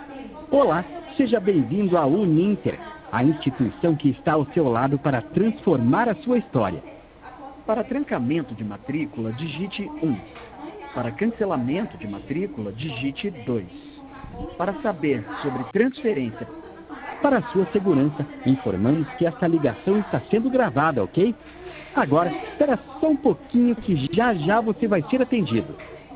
Olá, seja bem-vindo à Uninter, a instituição que está ao seu lado para transformar a sua história. Para trancamento de matrícula, digite 1. Para cancelamento de matrícula, digite 2. Para saber sobre transferência, para sua segurança, informamos que esta ligação está sendo gravada, ok? Agora, espera só um pouquinho que já você vai ser atendido.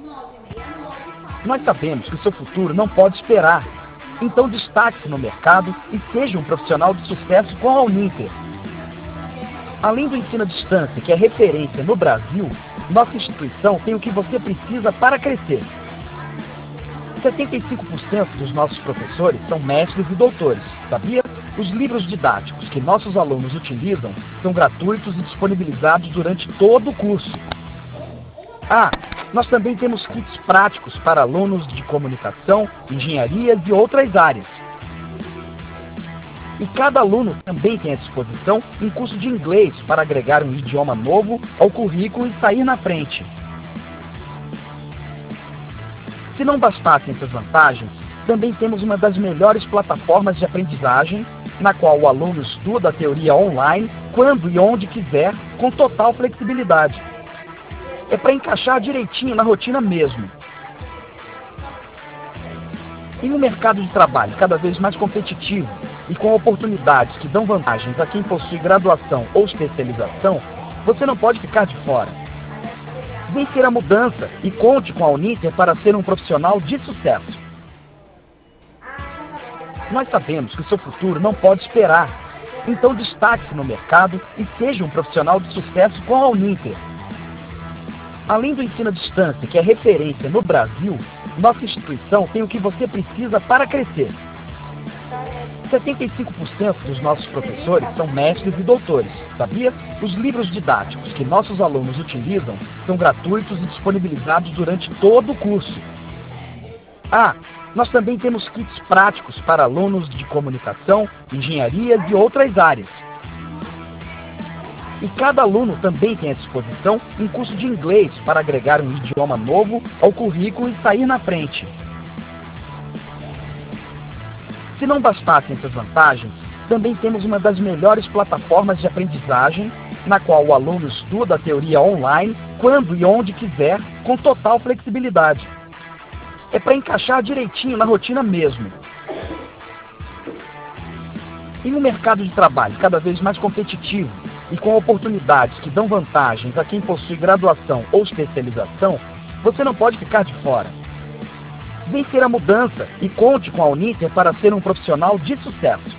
Nós sabemos que o seu futuro não pode esperar. Então destaque-se no mercado e seja um profissional de sucesso com a Uninter. Além do ensino à distância, que é referência no Brasil, nossa instituição tem o que você precisa para crescer. 75% dos nossos professores são mestres e doutores, sabia? Os livros didáticos que nossos alunos utilizam são gratuitos e disponibilizados durante todo o curso. Nós também temos kits práticos para alunos de comunicação, engenharias e outras áreas. E cada aluno também tem à disposição um curso de inglês para agregar um idioma novo ao currículo e sair na frente. Se não bastassem essas vantagens, também temos uma das melhores plataformas de aprendizagem, na qual o aluno estuda a teoria online, quando e onde quiser, com total flexibilidade. É para encaixar direitinho na rotina mesmo. Em um mercado de trabalho cada vez mais competitivo e com oportunidades que dão vantagens a quem possui graduação ou especialização, você não pode ficar de fora. Vem ser a mudança e conte com a Uninter para ser um profissional de sucesso. Nós sabemos que o seu futuro não pode esperar. Então destaque-se no mercado e seja um profissional de sucesso com a Uninter. Além do ensino à distância, que é referência no Brasil, nossa instituição tem o que você precisa para crescer. 75% dos nossos professores são mestres e doutores, sabia? Os livros didáticos que nossos alunos utilizam são gratuitos e disponibilizados durante todo o curso. Nós também temos kits práticos para alunos de comunicação, engenharias e outras áreas. E cada aluno também tem à disposição um curso de inglês para agregar um idioma novo ao currículo e sair na frente. Se não bastassem essas vantagens, também temos uma das melhores plataformas de aprendizagem, na qual o aluno estuda a teoria online, quando e onde quiser, com total flexibilidade. É para encaixar direitinho na rotina mesmo. Em um mercado de trabalho cada vez mais competitivo e com oportunidades que dão vantagens a quem possui graduação ou especialização, você não pode ficar de fora. Vem ser a mudança e conte com a Uninter para ser um profissional de sucesso.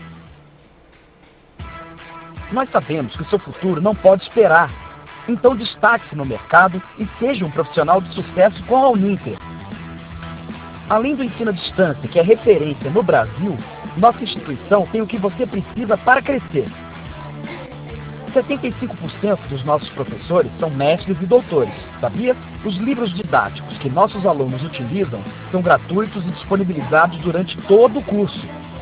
Nós sabemos que o seu futuro não pode esperar. Então destaque-se no mercado e seja um profissional de sucesso com a Uninter. Além do ensino à distância, que é referência no Brasil, nossa instituição tem o que você precisa para crescer. 75% dos nossos professores são mestres e doutores, sabia? Os livros didáticos que nossos alunos utilizam são gratuitos e disponibilizados durante todo o curso.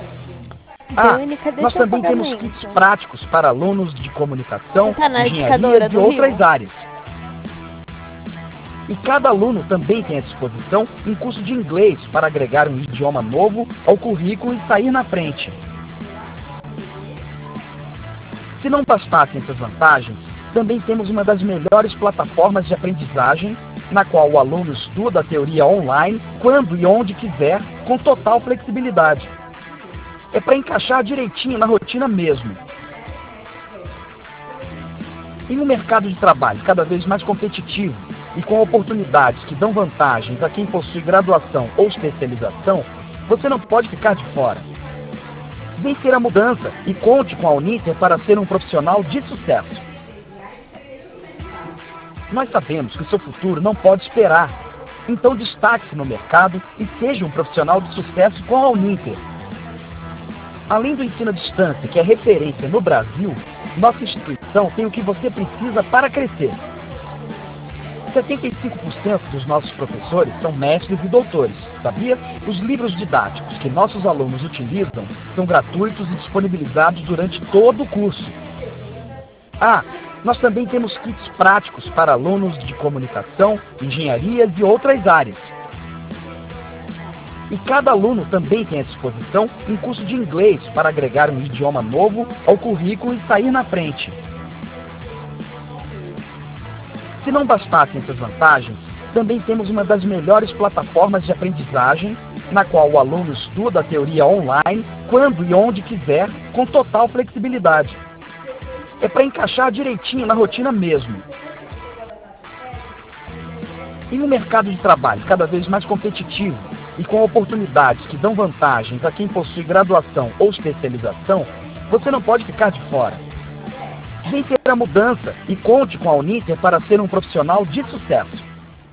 Nós também temos kits práticos para alunos de comunicação, engenharias e outras áreas. E cada aluno também tem à disposição um curso de inglês para agregar um idioma novo ao currículo e sair na frente. Se não bastassem essas vantagens, também temos uma das melhores plataformas de aprendizagem, na qual o aluno estuda a teoria online, quando e onde quiser, com total flexibilidade. É para encaixar direitinho na rotina mesmo. Em um mercado de trabalho cada vez mais competitivo e com oportunidades que dão vantagens a quem possui graduação ou especialização, você não pode ficar de fora. Vem ser a mudança e conte com a Uninter para ser um profissional de sucesso. Nós sabemos que o seu futuro não pode esperar. Então destaque-se no mercado e seja um profissional de sucesso com a Uninter. Além do ensino à distância, que é referência no Brasil, nossa instituição tem o que você precisa para crescer. 75% dos nossos professores são mestres e doutores, sabia? Os livros didáticos que nossos alunos utilizam são gratuitos e disponibilizados durante todo o curso. Nós também temos kits práticos para alunos de comunicação, engenharias e outras áreas. E cada aluno também tem à disposição um curso de inglês para agregar um idioma novo ao currículo e sair na frente. Se não bastassem essas vantagens, também temos uma das melhores plataformas de aprendizagem, na qual o aluno estuda a teoria online, quando e onde quiser, com total flexibilidade. É para encaixar direitinho na rotina mesmo. Em um mercado de trabalho cada vez mais competitivo e com oportunidades que dão vantagens a quem possui graduação ou especialização, você não pode ficar de fora. Vem ter a mudança e conte com a Uninter para ser um profissional de sucesso.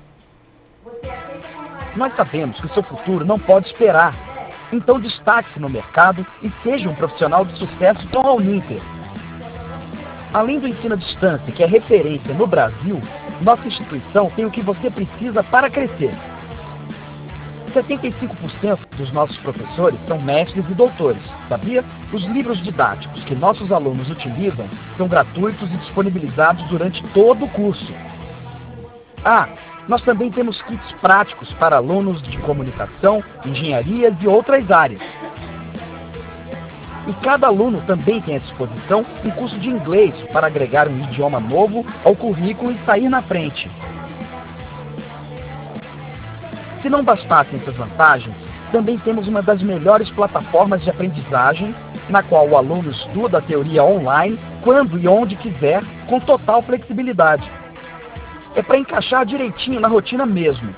Nós sabemos que o seu futuro não pode esperar. Então destaque-se no mercado e seja um profissional de sucesso com a Uninter. Além do ensino à distância, que é referência no Brasil, nossa instituição tem o que você precisa para crescer. 75% dos nossos professores são mestres e doutores, sabia? Os livros didáticos que nossos alunos utilizam são gratuitos e disponibilizados durante todo o curso. Nós também temos kits práticos para alunos de comunicação, engenharias e outras áreas. E cada aluno também tem à disposição um curso de inglês para agregar um idioma novo ao currículo e sair na frente. Se não bastassem essas vantagens, também temos uma das melhores plataformas de aprendizagem, na qual o aluno estuda a teoria online, quando e onde quiser, com total flexibilidade. É para encaixar direitinho na rotina mesmo.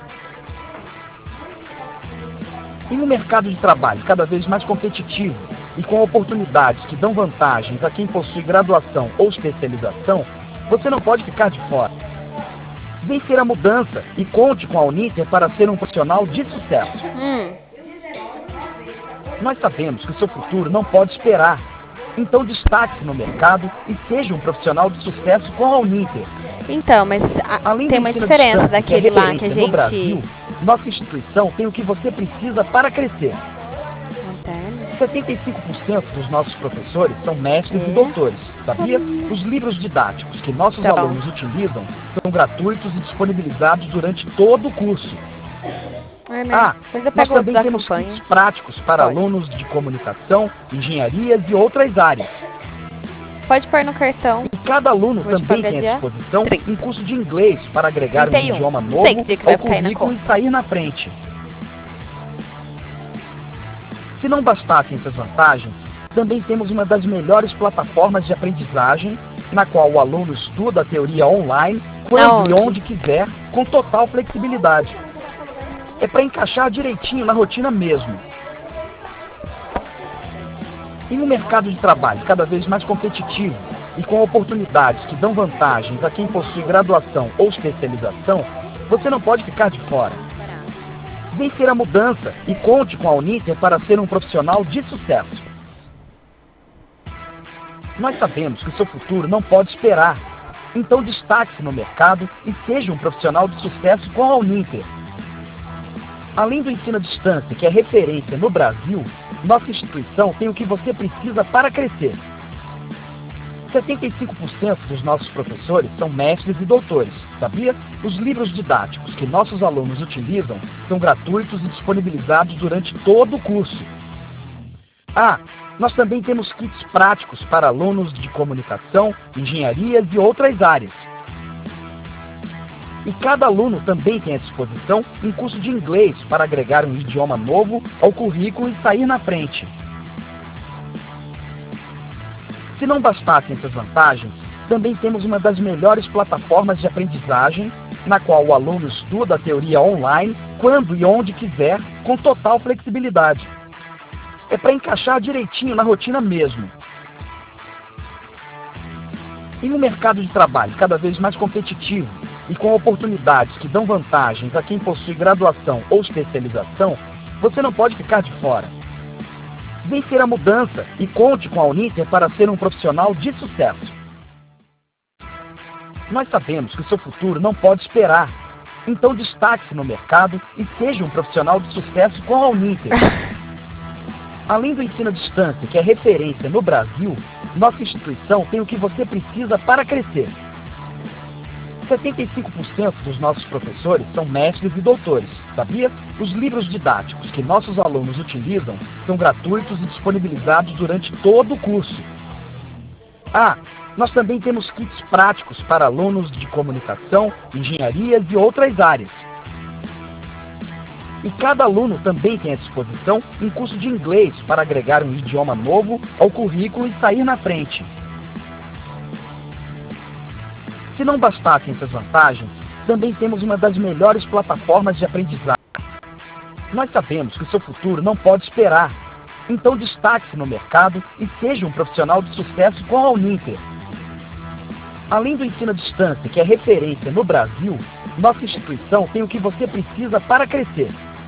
Em um mercado de trabalho cada vez mais competitivo e com oportunidades que dão vantagens a quem possui graduação ou especialização, você não pode ficar de fora. Vem ter a mudança e conte com a Uninter para ser um profissional de sucesso. Nós sabemos que o seu futuro não pode esperar. Então destaque-se no mercado e seja um profissional de sucesso com a Uninter. Então, mas tem uma diferença daquele lá que a gente... No Brasil, nossa instituição tem o que você precisa para crescer. 75% dos nossos professores são mestres e doutores, sabia? Os livros didáticos que nossos alunos utilizam são gratuitos e disponibilizados durante todo o curso. Nós também temos kits práticos para alunos de comunicação, engenharias e outras áreas. Pode pôr no cartão. E cada aluno também tem à disposição um curso de inglês para agregar um idioma novo ao currículo e sair na frente. Se não bastassem essas vantagens, também temos uma das melhores plataformas de aprendizagem, na qual o aluno estuda a teoria online, quando e onde quiser, com total flexibilidade. É para encaixar direitinho na rotina mesmo. Em um mercado de trabalho cada vez mais competitivo e com oportunidades que dão vantagens a quem possui graduação ou especialização, você não pode ficar de fora. Vem ter a mudança e conte com a Uninter para ser um profissional de sucesso. Nós sabemos que o seu futuro não pode esperar. Então destaque-se no mercado e seja um profissional de sucesso com a Uninter. Além do ensino à distância, que é referência no Brasil, nossa instituição tem o que você precisa para crescer. 75% dos nossos professores são mestres e doutores, sabia? Os livros didáticos que nossos alunos utilizam são gratuitos e disponibilizados durante todo o curso. Nós também temos kits práticos para alunos de comunicação, engenharias e outras áreas. E cada aluno também tem à disposição um curso de inglês para agregar um idioma novo ao currículo e sair na frente. Se não bastassem essas vantagens, também temos uma das melhores plataformas de aprendizagem, na qual o aluno estuda a teoria online, quando e onde quiser, com total flexibilidade. É para encaixar direitinho na rotina mesmo. Em um mercado de trabalho cada vez mais competitivo e com oportunidades que dão vantagens a quem possui graduação ou especialização, você não pode ficar de fora. Vem ter a mudança e conte com a Uninter para ser um profissional de sucesso. Nós sabemos que o seu futuro não pode esperar. Então destaque-se no mercado e seja um profissional de sucesso com a Uninter. Além do ensino à distância, que é referência no Brasil, nossa instituição tem o que você precisa para crescer. 75% dos nossos professores são mestres e doutores, sabia? Os livros didáticos que nossos alunos utilizam são gratuitos e disponibilizados durante todo o curso. Nós também temos kits práticos para alunos de comunicação, engenharias e outras áreas. E cada aluno também tem à disposição um curso de inglês para agregar um idioma novo ao currículo e sair na frente. Se não bastassem essas vantagens, também temos uma das melhores plataformas de aprendizagem. Nós sabemos que o seu futuro não pode esperar. Então destaque-se no mercado e seja um profissional de sucesso com a Uninter. Além do ensino à distância, que é referência no Brasil, nossa instituição tem o que você precisa para crescer.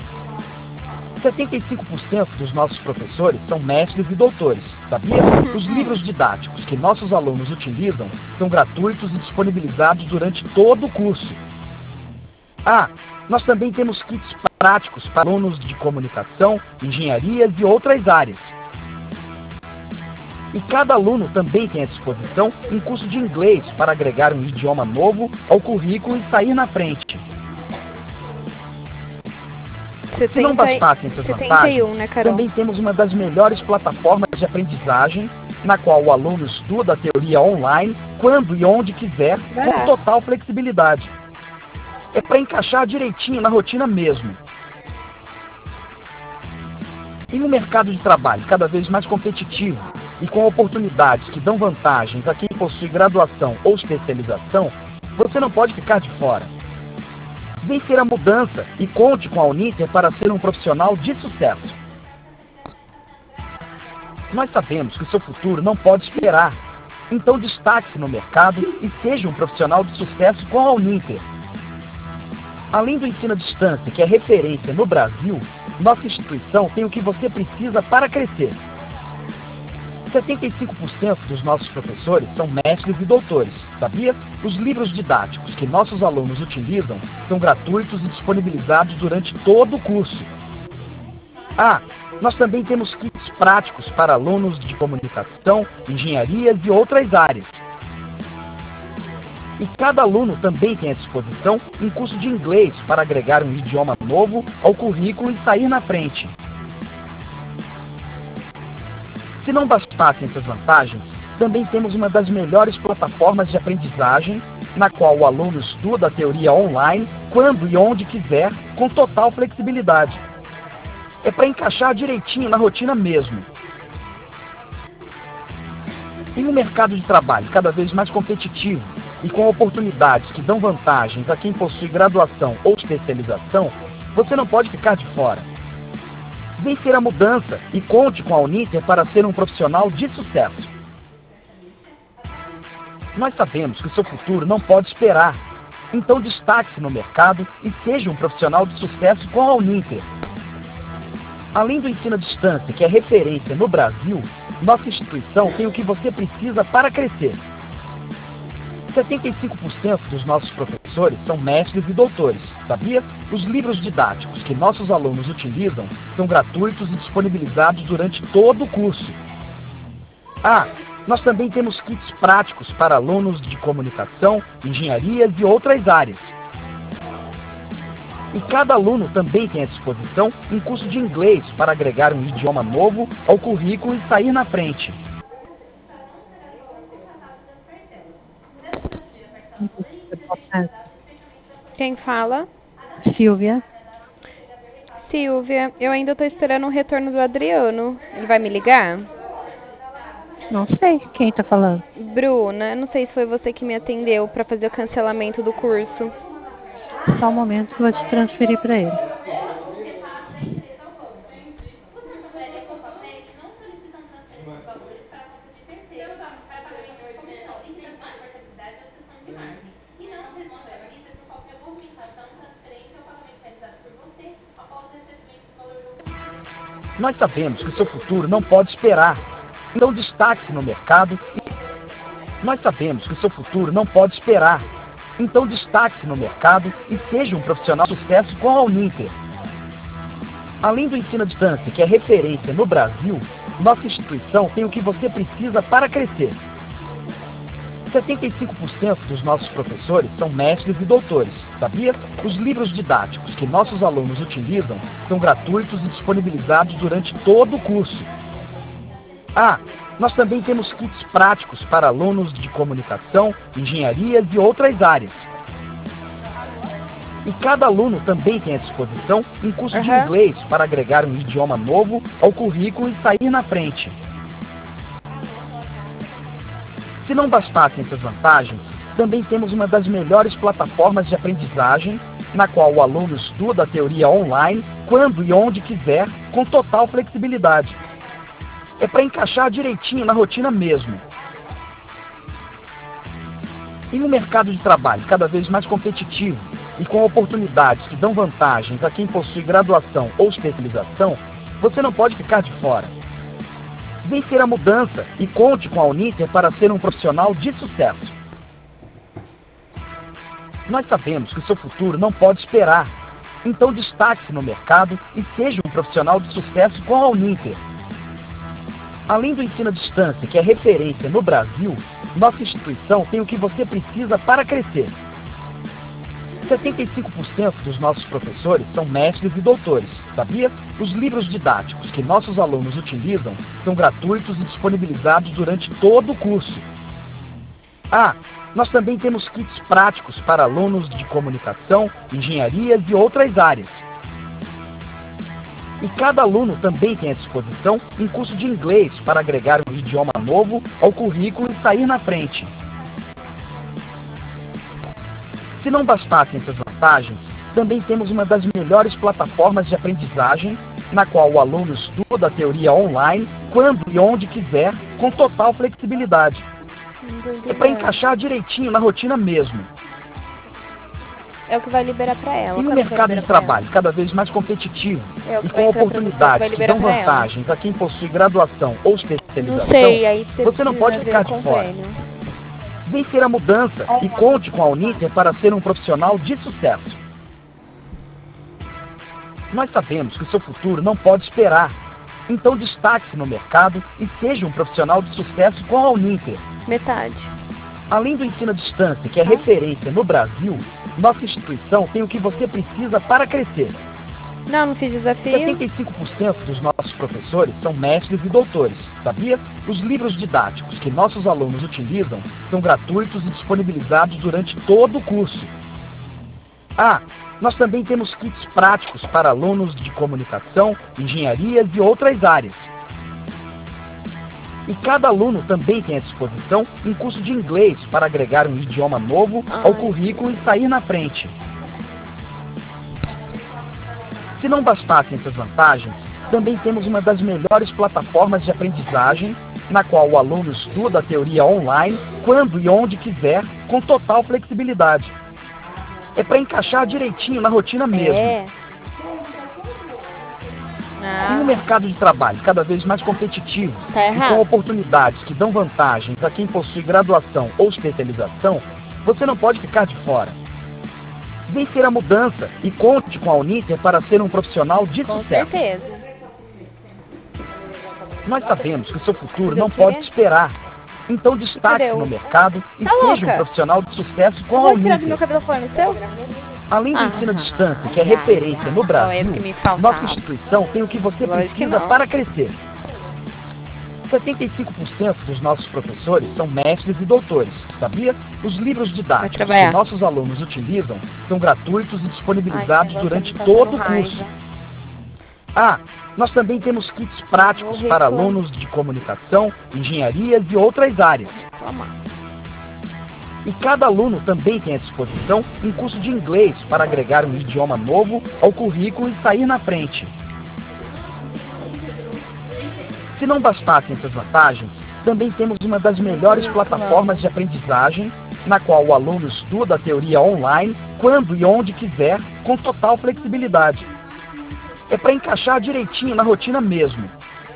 75% dos nossos professores são mestres e doutores, sabia? Os livros didáticos que nossos alunos utilizam são gratuitos e disponibilizados durante todo o curso. Nós também temos kits práticos para alunos de comunicação, engenharias e outras áreas. E cada aluno também tem à disposição um curso de inglês para agregar um idioma novo ao currículo e sair na frente. Se não bastassem essas vantagens, né, Carol? também temos uma das melhores plataformas de aprendizagem, na qual o aluno estuda a teoria online, quando e onde quiser, com total flexibilidade. É para encaixar direitinho na rotina mesmo. Em um mercado de trabalho cada vez mais competitivo e com oportunidades que dão vantagens a quem possui graduação ou especialização, você não pode ficar de fora. Vencer a mudança e conte com a Uninter para ser um profissional de sucesso. Nós sabemos que o seu futuro não pode esperar. Então destaque-se no mercado e seja um profissional de sucesso com a Uninter. Além do ensino à distância, que é referência no Brasil, nossa instituição tem o que você precisa para crescer. 75% dos nossos professores são mestres e doutores, sabia? Os livros didáticos que nossos alunos utilizam são gratuitos e disponibilizados durante todo o curso. Nós também temos kits práticos para alunos de comunicação, engenharias e outras áreas. E cada aluno também tem à disposição um curso de inglês para agregar um idioma novo ao currículo e sair na frente. Se não bastassem essas vantagens, também temos uma das melhores plataformas de aprendizagem, na qual o aluno estuda a teoria online, quando e onde quiser, com total flexibilidade. É para encaixar direitinho na rotina mesmo. Em um mercado de trabalho cada vez mais competitivo e com oportunidades que dão vantagens a quem possui graduação ou especialização, você não pode ficar de fora. Vencer a mudança e conte com a Uninter para ser um profissional de sucesso. Nós sabemos que o seu futuro não pode esperar. Então destaque-se no mercado e seja um profissional de sucesso com a Uninter. Além do ensino à distância, que é referência no Brasil, nossa instituição tem o que você precisa para crescer. 75% dos nossos professores são mestres e doutores, sabia? Os livros didáticos que nossos alunos utilizam são gratuitos e disponibilizados durante todo o curso. Nós também temos kits práticos para alunos de comunicação, engenharias e outras áreas. E cada aluno também tem à disposição um curso de inglês para agregar um idioma novo ao currículo e sair na frente. Quem fala? Silvia. Silvia, eu ainda estou esperando o retorno do Adriano. Ele vai me ligar? Não sei quem está falando. Bruna, não sei se foi você que me atendeu para fazer o cancelamento do curso. Só um momento que eu vou te transferir para ele. Nós sabemos que o seu futuro não pode esperar. Então destaque-se no mercado. Nós sabemos que o seu futuro não pode esperar. Então destaque-se no mercado e seja um profissional de sucesso com a Uninter. Além do ensino à distância, que é referência no Brasil, nossa instituição tem o que você precisa para crescer. 75% dos nossos professores são mestres e doutores, sabia? Os livros didáticos que nossos alunos utilizam são gratuitos e disponibilizados durante todo o curso. Ah, nós também temos kits práticos para alunos de comunicação, engenharias e outras áreas. E cada aluno também tem à disposição um curso de inglês para agregar um idioma novo ao currículo e sair na frente. Se não bastassem essas vantagens, também temos uma das melhores plataformas de aprendizagem, na qual o aluno estuda a teoria online, quando e onde quiser, com total flexibilidade. É para encaixar direitinho na rotina mesmo. Em um mercado de trabalho cada vez mais competitivo e com oportunidades que dão vantagens a quem possui graduação ou especialização, você não pode ficar de fora. Vencer a mudança e conte com a Uninter para ser um profissional de sucesso. Nós sabemos que o seu futuro não pode esperar. Então destaque-se no mercado e seja um profissional de sucesso com a Uninter. Além do ensino à distância, que é referência no Brasil, nossa instituição tem o que você precisa para crescer. 75% dos nossos professores são mestres e doutores, sabia? Os livros didáticos que nossos alunos utilizam são gratuitos e disponibilizados durante todo o curso. Ah, nós também temos kits práticos para alunos de comunicação, engenharias e outras áreas. E cada aluno também tem à disposição um curso de inglês para agregar um idioma novo ao currículo e sair na frente. Se não bastassem essas vantagens, também temos uma das melhores plataformas de aprendizagem, na qual o aluno estuda a teoria online, quando e onde quiser, com total flexibilidade. É para encaixar direitinho na rotina mesmo. É o que vai liberar para ela. Em um mercado de trabalho cada vez mais competitivo e com oportunidades que dão vantagens a quem possui graduação ou especialização, não sei, aí você não pode ficar de fora. Vencer a mudança e conte com a Uninter para ser um profissional de sucesso. Nós sabemos que o seu futuro não pode esperar. Então destaque-se no mercado e seja um profissional de sucesso com a Uninter. Metade. Além do ensino à distância, que é referência no Brasil, nossa instituição tem o que você precisa para crescer. Não fiz desafio. 75% dos nossos professores são mestres e doutores, sabia? Os livros didáticos que nossos alunos utilizam são gratuitos e disponibilizados durante todo o curso. Ah, nós também temos kits práticos para alunos de comunicação, engenharias e outras áreas. E cada aluno também tem à disposição um curso de inglês para agregar um idioma novo ao currículo e sair na frente. Se não bastassem essas vantagens, também temos uma das melhores plataformas de aprendizagem, na qual o aluno estuda a teoria online, quando e onde quiser, com total flexibilidade. É para encaixar direitinho na rotina mesmo. Em um mercado de trabalho cada vez mais competitivo e com oportunidades que dão vantagens a quem possui graduação ou especialização, você não pode ficar de fora. Vencer a mudança e conte com a Uninter para ser um profissional de sucesso. Com certeza. Nós sabemos que o seu futuro não pode esperar. Então destaque-se no mercado e seja um profissional de sucesso com a Uninter. Meu cabelo foi no seu? Além do ensino à distância, que é referência no Brasil, nossa instituição tem o que você precisa para crescer. 75% dos nossos professores são mestres e doutores, sabia? Os livros didáticos que nossos alunos utilizam são gratuitos e disponibilizados durante todo o curso. Ah, nós também temos kits práticos para alunos de comunicação, engenharias e outras áreas. E cada aluno também tem à disposição um curso de inglês para agregar um idioma novo ao currículo e sair na frente. Se não bastassem essas vantagens, também temos uma das melhores plataformas de aprendizagem, na qual o aluno estuda a teoria online, quando e onde quiser, com total flexibilidade. É para encaixar direitinho na rotina mesmo.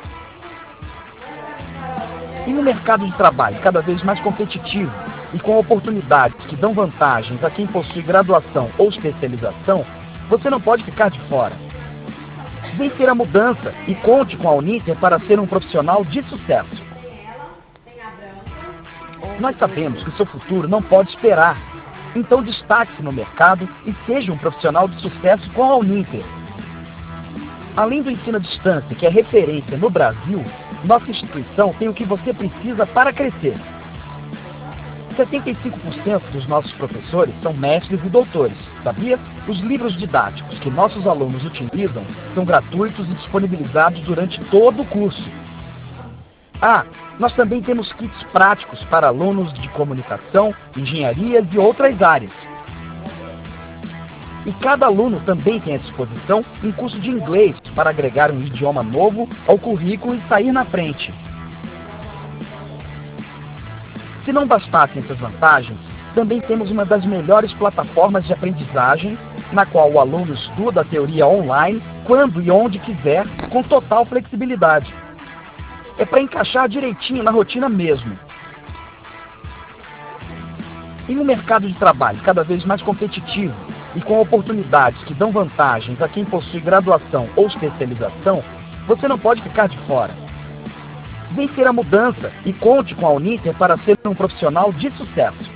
Em um mercado de trabalho cada vez mais competitivo e com oportunidades que dão vantagens a quem possui graduação ou especialização, você não pode ficar de fora. Vencer a mudança e conte com a Uninter para ser um profissional de sucesso. Nós sabemos que o seu futuro não pode esperar. Então destaque-se no mercado e seja um profissional de sucesso com a Uninter. Além do ensino à distância, que é referência no Brasil, nossa instituição tem o que você precisa para crescer. 75% dos nossos professores são mestres e doutores, sabia? Os livros didáticos que nossos alunos utilizam são gratuitos e disponibilizados durante todo o curso. Nós também temos kits práticos para alunos de comunicação, engenharias e outras áreas. E cada aluno também tem à disposição um curso de inglês para agregar um idioma novo ao currículo e sair na frente. Se não bastassem essas vantagens, também temos uma das melhores plataformas de aprendizagem, na qual o aluno estuda a teoria online, quando e onde quiser, com total flexibilidade. É para encaixar direitinho na rotina mesmo. Em um mercado de trabalho cada vez mais competitivo e com oportunidades que dão vantagens a quem possui graduação ou especialização, você não pode ficar de fora. Vencer a mudança e conte com a Uninter para ser um profissional de sucesso.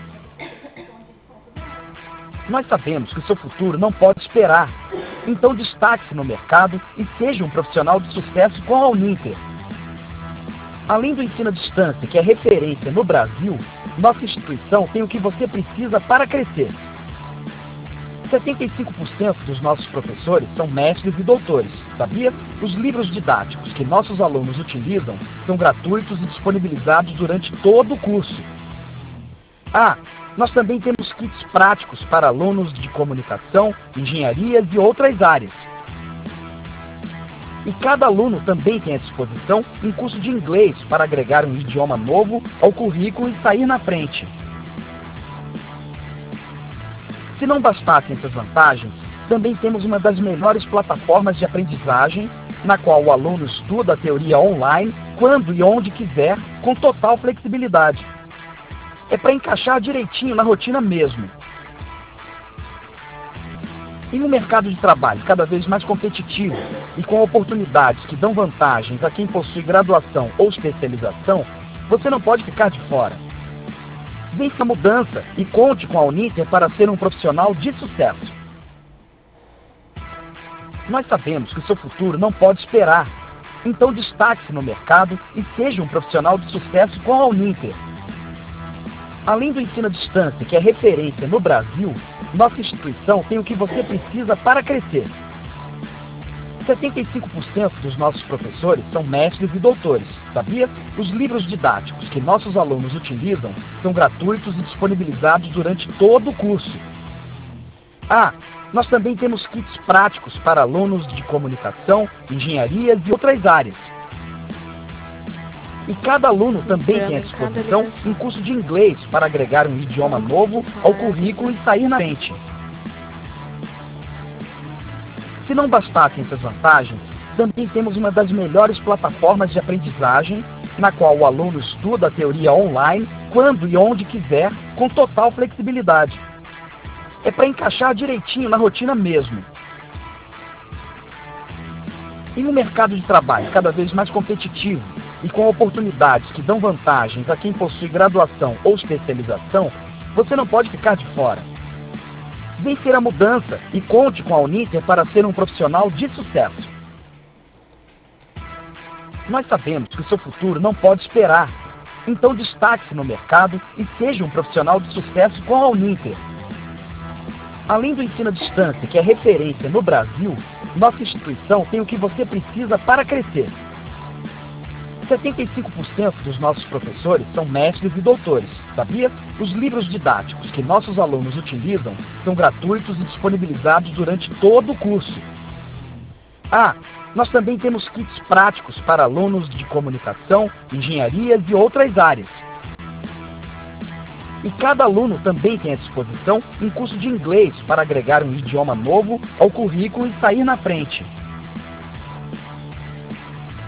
Nós sabemos que o seu futuro não pode esperar. Então destaque-se no mercado e seja um profissional de sucesso com a Uninter. Além do ensino à distância, que é referência no Brasil, nossa instituição tem o que você precisa para crescer. 75% dos nossos professores são mestres e doutores, sabia? Os livros didáticos que nossos alunos utilizam são gratuitos e disponibilizados durante todo o curso. Nós também temos kits práticos para alunos de comunicação, engenharias e outras áreas. E cada aluno também tem à disposição um curso de inglês para agregar um idioma novo ao currículo e sair na frente. Se não bastassem essas vantagens, também temos uma das melhores plataformas de aprendizagem, na qual o aluno estuda a teoria online, quando e onde quiser, com total flexibilidade. É para encaixar direitinho na rotina mesmo. Em um mercado de trabalho cada vez mais competitivo e com oportunidades que dão vantagens a quem possui graduação ou especialização, você não pode ficar de fora. Vença a mudança e conte com a Uninter para ser um profissional de sucesso. Nós sabemos que o seu futuro não pode esperar. Então destaque-se no mercado e seja um profissional de sucesso com a Uninter. Além do ensino à distância, que é referência no Brasil, nossa instituição tem o que você precisa para crescer. 75% dos nossos professores são mestres e doutores, sabia? Os livros didáticos que nossos alunos utilizam são gratuitos e disponibilizados durante todo o curso. Nós também temos kits práticos para alunos de comunicação, engenharias e outras áreas. E cada aluno também tem à disposição um curso de inglês para agregar um idioma novo ao currículo e sair na frente. Se não bastassem essas vantagens, também temos uma das melhores plataformas de aprendizagem, na qual o aluno estuda a teoria online, quando e onde quiser, com total flexibilidade. É para encaixar direitinho na rotina mesmo. Em um mercado de trabalho cada vez mais competitivo e com oportunidades que dão vantagens a quem possui graduação ou especialização, você não pode ficar de fora. Vencer a mudança e conte com a Uninter para ser um profissional de sucesso. Nós sabemos que o seu futuro não pode esperar. Então destaque-se no mercado e seja um profissional de sucesso com a Uninter. Além do ensino à distância, que é referência no Brasil, nossa instituição tem o que você precisa para crescer. 75% dos nossos professores são mestres e doutores, sabia? Os livros didáticos que nossos alunos utilizam são gratuitos e disponibilizados durante todo o curso. Nós também temos kits práticos para alunos de comunicação, engenharias e outras áreas. E cada aluno também tem à disposição um curso de inglês para agregar um idioma novo ao currículo e sair na frente.